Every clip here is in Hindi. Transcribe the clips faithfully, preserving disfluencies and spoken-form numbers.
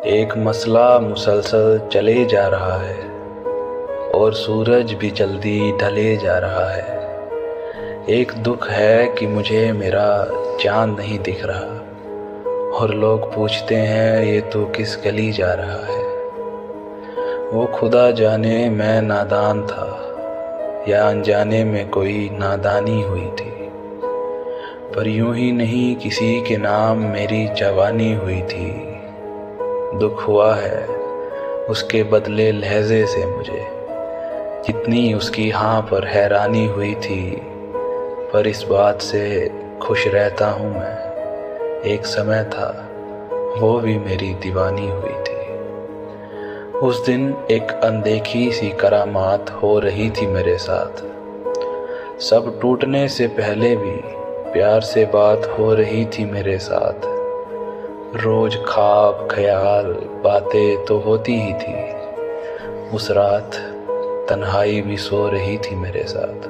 एक मसला मुसलसल चले जा रहा है और सूरज भी जल्दी ढले जा रहा है। एक दुख है कि मुझे मेरा चाँद नहीं दिख रहा और लोग पूछते हैं ये तो किस गली जा रहा है। वो खुदा जाने मैं नादान था या अनजाने में कोई नादानी हुई थी, पर यूं ही नहीं किसी के नाम मेरी जवानी हुई थी। दुख हुआ है उसके बदले लहजे से मुझे, जितनी उसकी हाँ पर हैरानी हुई थी, पर इस बात से खुश रहता हूँ मैं। एक समय था वो भी मेरी दीवानी हुई थी। उस दिन एक अनदेखी सी करामात हो रही थी मेरे साथ। सब टूटने से पहले भी प्यार से बात हो रही थी मेरे साथ। रोज ख्वाब ख्याल बातें तो होती ही थी। उस रात तन्हाई भी सो रही थी मेरे साथ।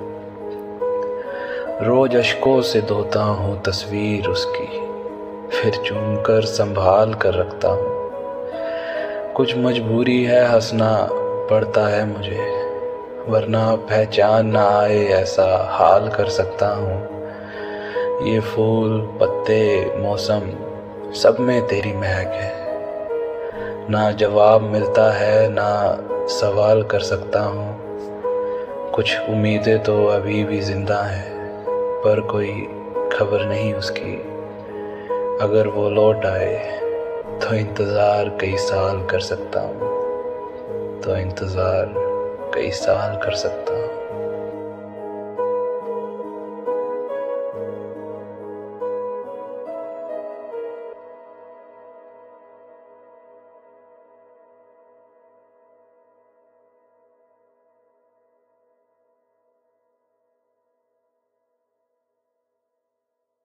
रोज अश्कों से धोता हूँ तस्वीर उसकी, फिर चूम कर संभाल कर रखता हूँ। कुछ मजबूरी है हंसना पड़ता है मुझे, वरना पहचान ना आए ऐसा हाल कर सकता हूँ। ये फूल पत्ते मौसम सब में तेरी महक है। ना जवाब मिलता है ना सवाल कर सकता हूँ। कुछ उम्मीदें तो अभी भी जिंदा हैं, पर कोई खबर नहीं उसकी। अगर वो लौट आए तो इंतज़ार कई साल कर सकता हूँ तो इंतज़ार कई साल कर सकता हूँ।